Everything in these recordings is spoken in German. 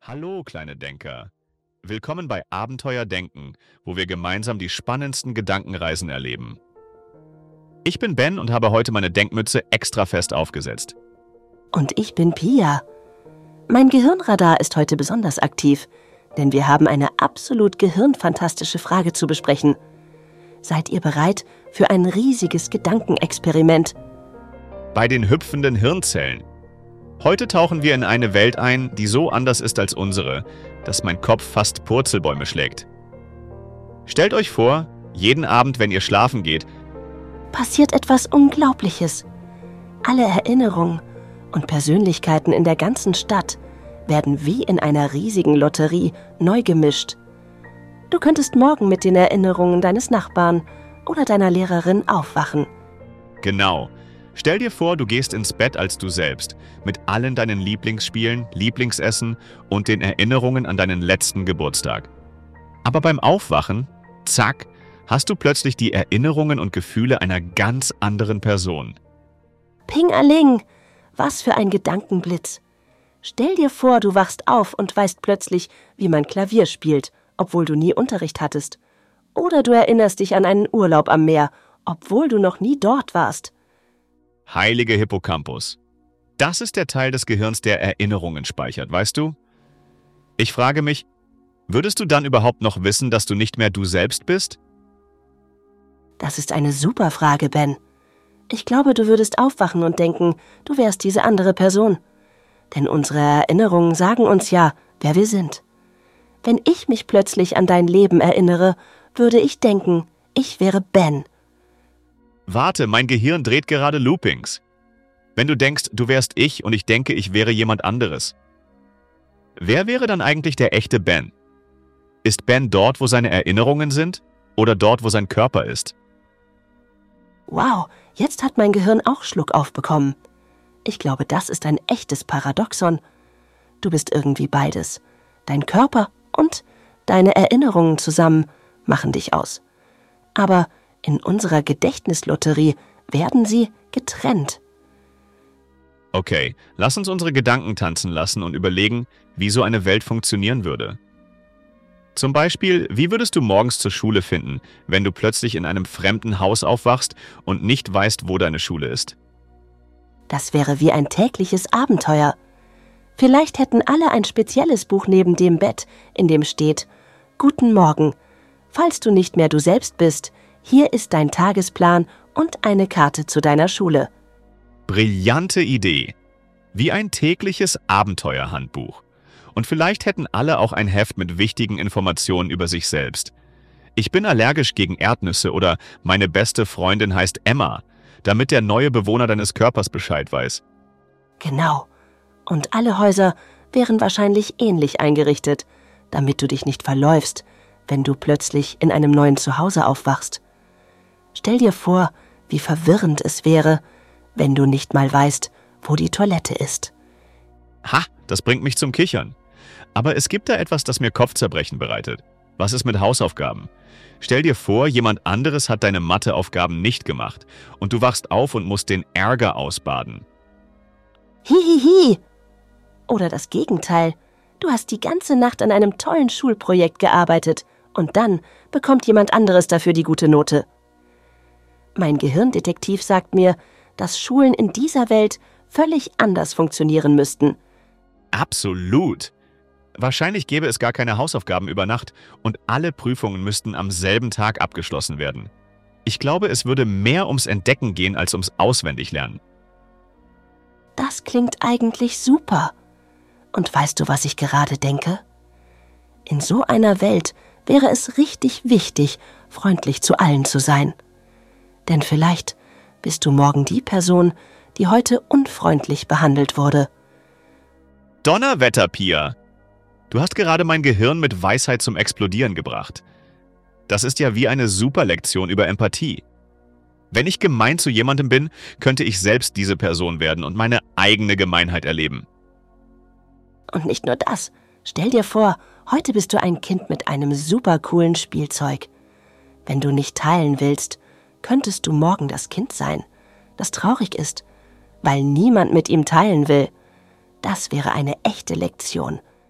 Hallo, kleine Denker. Willkommen bei Abenteuer Denken, wo wir gemeinsam die spannendsten Gedankenreisen erleben. Ich bin Ben und habe heute meine Denkmütze extra fest aufgesetzt. Und ich bin Pia. Mein Gehirnradar ist heute besonders aktiv, denn wir haben eine absolut gehirnfantastische Frage zu besprechen. Seid ihr bereit für ein riesiges Gedankenexperiment? Bei den hüpfenden Hirnzellen. Heute tauchen wir in eine Welt ein, die so anders ist als unsere, dass mein Kopf fast Purzelbäume schlägt. Stellt euch vor, jeden Abend, wenn ihr schlafen geht, Passiert etwas Unglaubliches. Alle Erinnerungen und Persönlichkeiten in der ganzen Stadt werden wie in einer riesigen Lotterie neu gemischt. Du könntest morgen mit den Erinnerungen deines Nachbarn oder deiner Lehrerin aufwachen. genau. Stell dir vor, du gehst ins Bett als du selbst, mit allen deinen Lieblingsspielen, Lieblingsessen und den Erinnerungen an deinen letzten Geburtstag. Aber beim Aufwachen, zack, hast du plötzlich die Erinnerungen und Gefühle einer ganz anderen Person. Ping-a-ling! Was für ein Gedankenblitz! Stell dir vor, du wachst auf und weißt plötzlich, wie man Klavier spielt, obwohl du nie Unterricht hattest. Oder du erinnerst dich an einen Urlaub am Meer, obwohl du noch nie dort warst. Heilige Hippocampus. Das ist der Teil des Gehirns, der Erinnerungen speichert, weißt du? Ich frage mich, würdest du dann überhaupt noch wissen, dass du nicht mehr du selbst bist? Das ist eine super Frage, Ben. Ich glaube, du würdest aufwachen und denken, du wärst diese andere Person. Denn unsere Erinnerungen sagen uns ja, wer wir sind. Wenn ich mich plötzlich an dein Leben erinnere, würde ich denken, ich wäre Ben. Warte, mein Gehirn dreht gerade Loopings. Wenn du denkst, du wärst ich und ich denke, ich wäre jemand anderes. Wer wäre dann eigentlich der echte Ben? Ist Ben dort, wo seine Erinnerungen sind? Oder dort, wo sein Körper ist? Wow, jetzt hat mein Gehirn auch Schluck aufbekommen. Ich glaube, das ist ein echtes Paradoxon. Du bist irgendwie beides. Dein Körper und deine Erinnerungen zusammen machen dich aus. Aber in unserer Gedächtnislotterie werden sie getrennt. Okay, lass uns unsere Gedanken tanzen lassen und überlegen, wie so eine Welt funktionieren würde. Zum Beispiel, wie würdest du morgens zur Schule finden, wenn du plötzlich in einem fremden Haus aufwachst und nicht weißt, wo deine Schule ist? Das wäre wie ein tägliches Abenteuer. Vielleicht hätten alle ein spezielles Buch neben dem Bett, in dem steht: Guten Morgen. Falls du nicht mehr du selbst bist, hier ist dein Tagesplan und eine Karte zu deiner Schule. Brillante Idee. Wie ein tägliches Abenteuerhandbuch. Und vielleicht hätten alle auch ein Heft mit wichtigen Informationen über sich selbst. Ich bin allergisch gegen Erdnüsse oder meine beste Freundin heißt Emma, damit der neue Bewohner deines Körpers Bescheid weiß. Genau. Und alle Häuser wären wahrscheinlich ähnlich eingerichtet, damit du dich nicht verläufst, wenn du plötzlich in einem neuen Zuhause aufwachst. Stell dir vor, wie verwirrend es wäre, wenn du nicht mal weißt, wo die Toilette ist. Ha, das bringt mich zum Kichern. Aber es gibt da etwas, das mir Kopfzerbrechen bereitet. Was ist mit Hausaufgaben? Stell dir vor, jemand anderes hat deine Matheaufgaben nicht gemacht und du wachst auf und musst den Ärger ausbaden. Hihihi! Oder das Gegenteil. Du hast die ganze Nacht an einem tollen Schulprojekt gearbeitet und dann bekommt jemand anderes dafür die gute Note. Mein Gehirndetektiv sagt mir, dass Schulen in dieser Welt völlig anders funktionieren müssten. Absolut. Wahrscheinlich gäbe es gar keine Hausaufgaben über Nacht und alle Prüfungen müssten am selben Tag abgeschlossen werden. Ich glaube, es würde mehr ums Entdecken gehen als ums Auswendiglernen. Das klingt eigentlich super. Und weißt du, was ich gerade denke? In so einer Welt wäre es richtig wichtig, freundlich zu allen zu sein. Denn vielleicht bist du morgen die Person, die heute unfreundlich behandelt wurde. Donnerwetter, Pia! Du hast gerade mein Gehirn mit Weisheit zum Explodieren gebracht. Das ist ja wie eine Superlektion über Empathie. Wenn ich gemein zu jemandem bin, könnte ich selbst diese Person werden und meine eigene Gemeinheit erleben. Und nicht nur das. Stell dir vor, heute bist du ein Kind mit einem super coolen Spielzeug. Wenn du nicht teilen willst, könntest du morgen das Kind sein, das traurig ist, weil niemand mit ihm teilen will. Das wäre eine echte Lektion.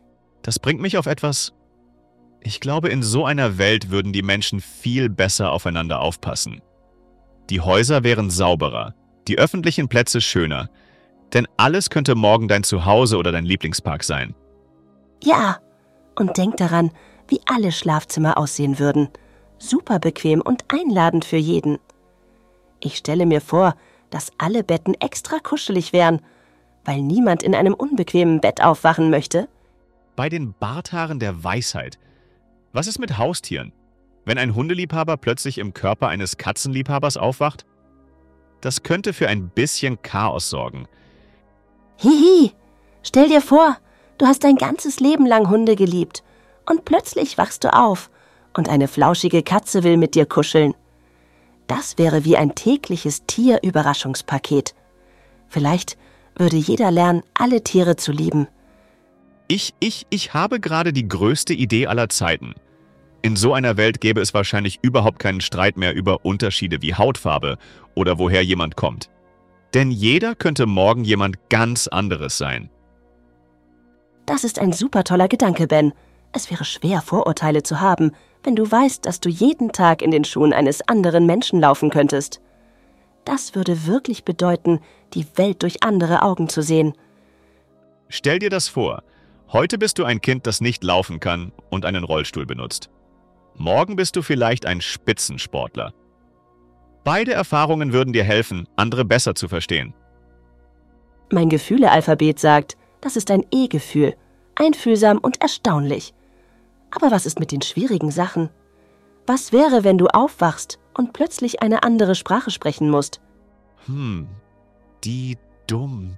Das bringt mich auf etwas. Ich glaube, in so einer Welt würden die Menschen viel besser aufeinander aufpassen. Die Häuser wären sauberer, die öffentlichen Plätze schöner, denn alles könnte morgen dein Zuhause oder dein Lieblingspark sein. Ja, und denk daran, wie alle Schlafzimmer aussehen würden. Super bequem und einladend für jeden. Ich stelle mir vor, dass alle Betten extra kuschelig wären, weil niemand in einem unbequemen Bett aufwachen möchte. Bei den Barthaaren der Weisheit. Was ist mit Haustieren? Wenn ein Hundeliebhaber plötzlich im Körper eines Katzenliebhabers aufwacht? Das könnte für ein bisschen Chaos sorgen. Hihi, stell dir vor, du hast dein ganzes Leben lang Hunde geliebt und plötzlich wachst du auf und eine flauschige Katze will mit dir kuscheln. Das wäre wie ein tägliches Tier-Überraschungspaket. Vielleicht würde jeder lernen, alle Tiere zu lieben. Ich habe gerade die größte Idee aller Zeiten. In so einer Welt gäbe es wahrscheinlich überhaupt keinen Streit mehr über Unterschiede wie Hautfarbe oder woher jemand kommt. Denn jeder könnte morgen jemand ganz anderes sein. Das ist ein super toller Gedanke, Ben. Es wäre schwer, Vorurteile zu haben, wenn du weißt, dass du jeden Tag in den Schuhen eines anderen Menschen laufen könntest. Das würde wirklich bedeuten, die Welt durch andere Augen zu sehen. Stell dir das vor. Heute bist du ein Kind, das nicht laufen kann und einen Rollstuhl benutzt. Morgen bist du vielleicht ein Spitzensportler. Beide Erfahrungen würden dir helfen, andere besser zu verstehen. Mein Gefühle-Alphabet sagt, das ist ein E-Gefühl, einfühlsam und erstaunlich. Aber was ist mit den schwierigen Sachen? Was wäre, wenn du aufwachst und plötzlich eine andere Sprache sprechen musst? Die dumm.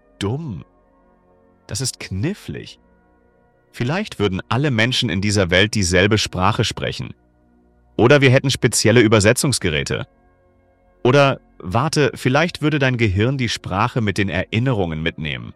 Das ist knifflig. Vielleicht würden alle Menschen in dieser Welt dieselbe Sprache sprechen. Oder wir hätten spezielle Übersetzungsgeräte. Oder, warte, vielleicht würde dein Gehirn die Sprache mit den Erinnerungen mitnehmen.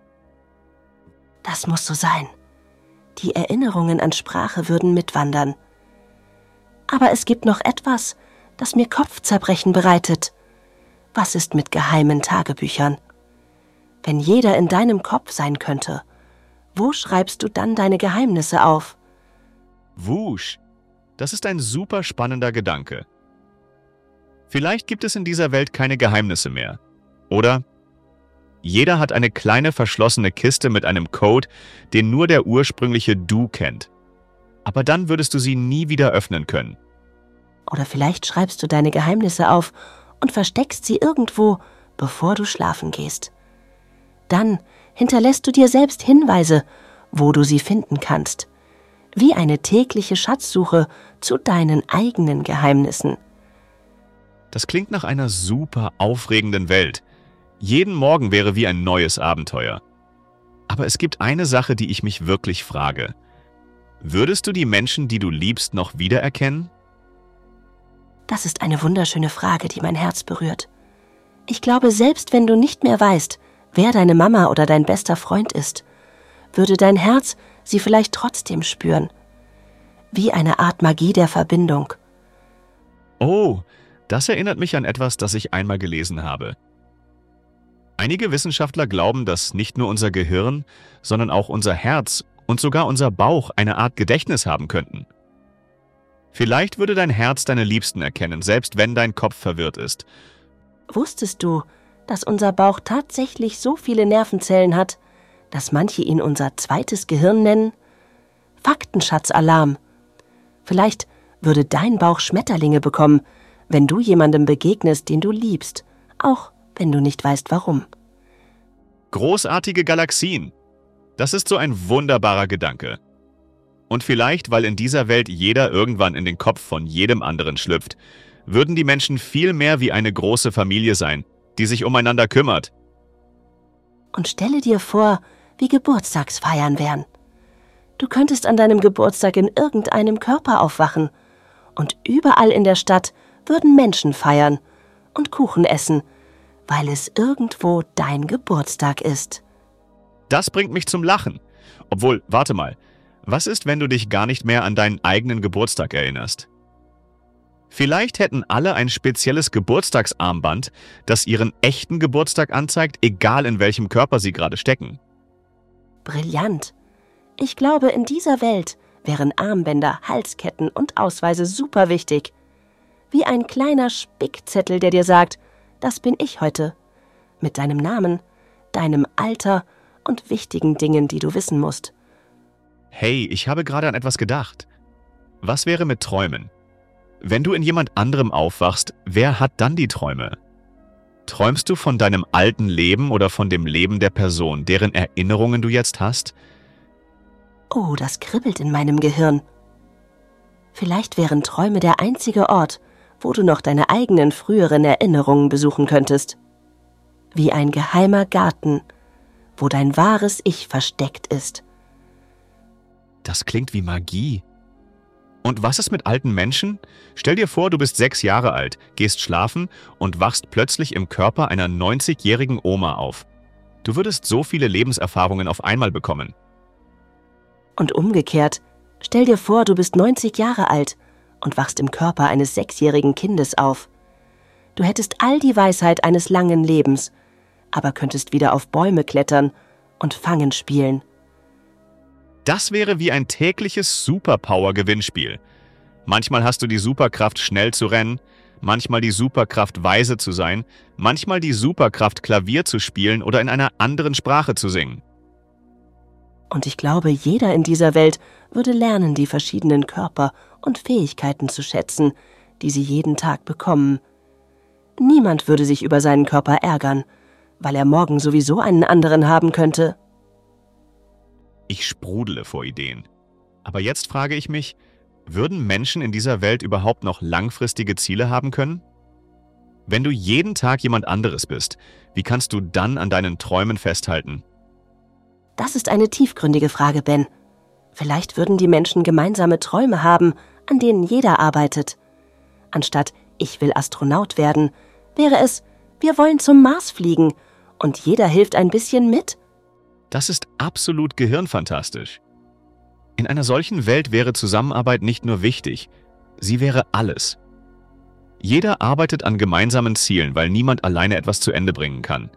Das muss so sein. Die Erinnerungen an Sprache würden mitwandern. Aber es gibt noch etwas, das mir Kopfzerbrechen bereitet. Was ist mit geheimen Tagebüchern? Wenn jeder in deinem Kopf sein könnte, wo schreibst du dann deine Geheimnisse auf? Wusch, das ist ein super spannender Gedanke. Vielleicht gibt es in dieser Welt keine Geheimnisse mehr. Oder jeder hat eine kleine verschlossene Kiste mit einem Code, den nur der ursprüngliche Du kennt. Aber dann würdest du sie nie wieder öffnen können. Oder vielleicht schreibst du deine Geheimnisse auf und versteckst sie irgendwo, bevor du schlafen gehst. Dann hinterlässt du dir selbst Hinweise, wo du sie finden kannst. Wie eine tägliche Schatzsuche zu deinen eigenen Geheimnissen. Das klingt nach einer super aufregenden Welt. Jeden Morgen wäre wie ein neues Abenteuer. Aber es gibt eine Sache, die ich mich wirklich frage. Würdest du die Menschen, die du liebst, noch wiedererkennen? Das ist eine wunderschöne Frage, die mein Herz berührt. Ich glaube, selbst wenn du nicht mehr weißt, wer deine Mama oder dein bester Freund ist, würde dein Herz sie vielleicht trotzdem spüren. Wie eine Art Magie der Verbindung. Oh, das erinnert mich an etwas, das ich einmal gelesen habe. Einige Wissenschaftler glauben, dass nicht nur unser Gehirn, sondern auch unser Herz und sogar unser Bauch eine Art Gedächtnis haben könnten. Vielleicht würde dein Herz deine Liebsten erkennen, selbst wenn dein Kopf verwirrt ist. Wusstest du, dass unser Bauch tatsächlich so viele Nervenzellen hat, dass manche ihn unser zweites Gehirn nennen? Faktenschatzalarm. Vielleicht würde dein Bauch Schmetterlinge bekommen, wenn du jemandem begegnest, den du liebst, auch wenn du nicht weißt, warum. Großartige Galaxien. Das ist so ein wunderbarer Gedanke. Und vielleicht, weil in dieser Welt jeder irgendwann in den Kopf von jedem anderen schlüpft, würden die Menschen viel mehr wie eine große Familie sein, die sich umeinander kümmert. Und stelle dir vor, wie Geburtstagsfeiern wären. Du könntest an deinem Geburtstag in irgendeinem Körper aufwachen und überall in der Stadt würden Menschen feiern und Kuchen essen, weil es irgendwo dein Geburtstag ist. Das bringt mich zum Lachen. Obwohl, warte mal, was ist, wenn du dich gar nicht mehr an deinen eigenen Geburtstag erinnerst? Vielleicht hätten alle ein spezielles Geburtstagsarmband, das ihren echten Geburtstag anzeigt, egal in welchem Körper sie gerade stecken. Brillant. Ich glaube, in dieser Welt wären Armbänder, Halsketten und Ausweise super wichtig. Wie ein kleiner Spickzettel, der dir sagt, das bin ich heute. Mit deinem Namen, deinem Alter und wichtigen Dingen, die du wissen musst. Hey, ich habe gerade an etwas gedacht. Was wäre mit Träumen? Wenn du in jemand anderem aufwachst, wer hat dann die Träume? Träumst du von deinem alten Leben oder von dem Leben der Person, deren Erinnerungen du jetzt hast? Oh, das kribbelt in meinem Gehirn. Vielleicht wären Träume der einzige Ort, wo du noch deine eigenen früheren Erinnerungen besuchen könntest. Wie ein geheimer Garten, wo dein wahres Ich versteckt ist. Das klingt wie Magie. Und was ist mit alten Menschen? Stell dir vor, du bist 6 Jahre alt, gehst schlafen und wachst plötzlich im Körper einer 90-jährigen Oma auf. Du würdest so viele Lebenserfahrungen auf einmal bekommen. Und umgekehrt, stell dir vor, du bist 90 Jahre alt und wachst im Körper eines 6-jährigen Kindes auf. Du hättest all die Weisheit eines langen Lebens, aber könntest wieder auf Bäume klettern und Fangen spielen. Das wäre wie ein tägliches Superpower-Gewinnspiel. Manchmal hast du die Superkraft, schnell zu rennen, manchmal die Superkraft, weise zu sein, manchmal die Superkraft, Klavier zu spielen oder in einer anderen Sprache zu singen. Und ich glaube, jeder in dieser Welt würde lernen, die verschiedenen Körper und Fähigkeiten zu schätzen, die sie jeden Tag bekommen. Niemand würde sich über seinen Körper ärgern, weil er morgen sowieso einen anderen haben könnte. Ich sprudele vor Ideen. Aber jetzt frage ich mich, würden Menschen in dieser Welt überhaupt noch langfristige Ziele haben können? Wenn du jeden Tag jemand anderes bist, wie kannst du dann an deinen Träumen festhalten? Das ist eine tiefgründige Frage, Ben. Vielleicht würden die Menschen gemeinsame Träume haben, an denen jeder arbeitet. Anstatt „Ich will Astronaut werden", wäre es „Wir wollen zum Mars fliegen" und jeder hilft ein bisschen mit. Das ist absolut gehirnfantastisch. In einer solchen Welt wäre Zusammenarbeit nicht nur wichtig, sie wäre alles. Jeder arbeitet an gemeinsamen Zielen, weil niemand alleine etwas zu Ende bringen kann.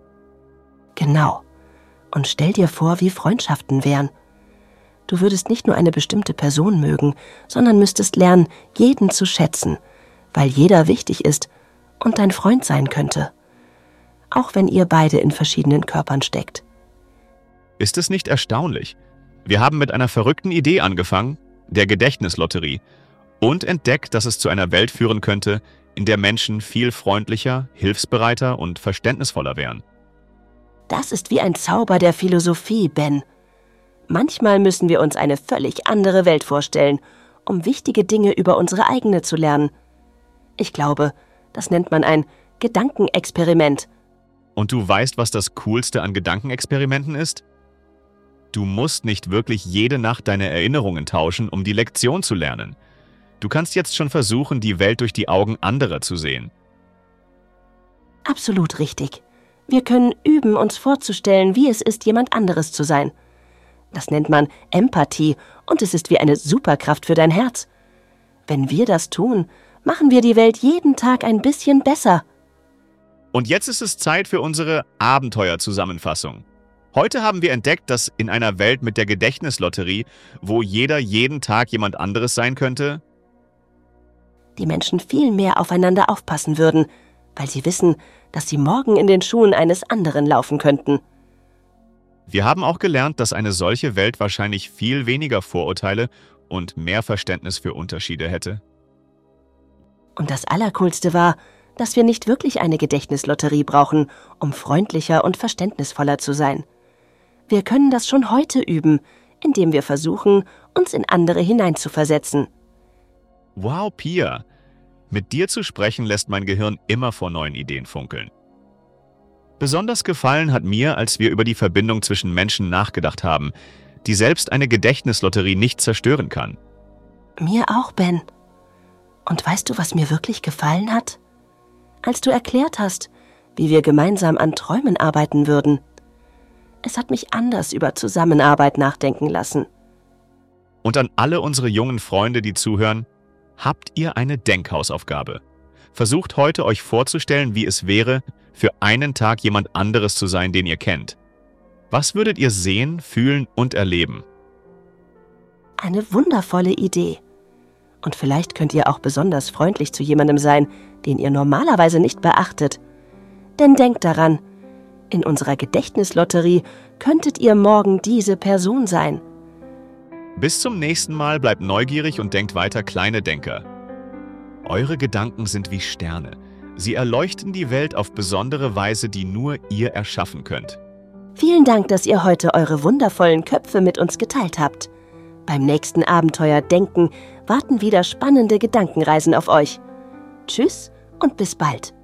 Genau. Und stell dir vor, wie Freundschaften wären. Du würdest nicht nur eine bestimmte Person mögen, sondern müsstest lernen, jeden zu schätzen, weil jeder wichtig ist und dein Freund sein könnte. Auch wenn ihr beide in verschiedenen Körpern steckt. Ist es nicht erstaunlich? Wir haben mit einer verrückten Idee angefangen, der Gedächtnislotterie, und entdeckt, dass es zu einer Welt führen könnte, in der Menschen viel freundlicher, hilfsbereiter und verständnisvoller wären. Das ist wie ein Zauber der Philosophie, Ben. Manchmal müssen wir uns eine völlig andere Welt vorstellen, um wichtige Dinge über unsere eigene zu lernen. Ich glaube, das nennt man ein Gedankenexperiment. Und du weißt, was das Coolste an Gedankenexperimenten ist? Du musst nicht wirklich jede Nacht deine Erinnerungen tauschen, um die Lektion zu lernen. Du kannst jetzt schon versuchen, die Welt durch die Augen anderer zu sehen. Absolut richtig. Wir können üben, uns vorzustellen, wie es ist, jemand anderes zu sein. Das nennt man Empathie und es ist wie eine Superkraft für dein Herz. Wenn wir das tun, machen wir die Welt jeden Tag ein bisschen besser. Und jetzt ist es Zeit für unsere Abenteuerzusammenfassung. Heute haben wir entdeckt, dass in einer Welt mit der Gedächtnislotterie, wo jeder jeden Tag jemand anderes sein könnte, die Menschen viel mehr aufeinander aufpassen würden, weil sie wissen, dass sie morgen in den Schuhen eines anderen laufen könnten. Wir haben auch gelernt, dass eine solche Welt wahrscheinlich viel weniger Vorurteile und mehr Verständnis für Unterschiede hätte. Und das Allercoolste war, dass wir nicht wirklich eine Gedächtnislotterie brauchen, um freundlicher und verständnisvoller zu sein. Wir können das schon heute üben, indem wir versuchen, uns in andere hineinzuversetzen. Wow, Pia! Mit dir zu sprechen lässt mein Gehirn immer vor neuen Ideen funkeln. Besonders gefallen hat mir, als wir über die Verbindung zwischen Menschen nachgedacht haben, die selbst eine Gedächtnislotterie nicht zerstören kann. Mir auch, Ben. Und weißt du, was mir wirklich gefallen hat? Als du erklärt hast, wie wir gemeinsam an Träumen arbeiten würden. Es hat mich anders über Zusammenarbeit nachdenken lassen. Und an alle unsere jungen Freunde, die zuhören, habt ihr eine Denkhausaufgabe. Versucht heute, euch vorzustellen, wie es wäre, für einen Tag jemand anderes zu sein, den ihr kennt. Was würdet ihr sehen, fühlen und erleben? Eine wundervolle Idee. Und vielleicht könnt ihr auch besonders freundlich zu jemandem sein, den ihr normalerweise nicht beachtet. Denn denkt daran, in unserer Gedächtnislotterie könntet ihr morgen diese Person sein. Bis zum nächsten Mal bleibt neugierig und denkt weiter, kleine Denker. Eure Gedanken sind wie Sterne. Sie erleuchten die Welt auf besondere Weise, die nur ihr erschaffen könnt. Vielen Dank, dass ihr heute eure wundervollen Köpfe mit uns geteilt habt. Beim nächsten Abenteuer Denken warten wieder spannende Gedankenreisen auf euch. Tschüss und bis bald.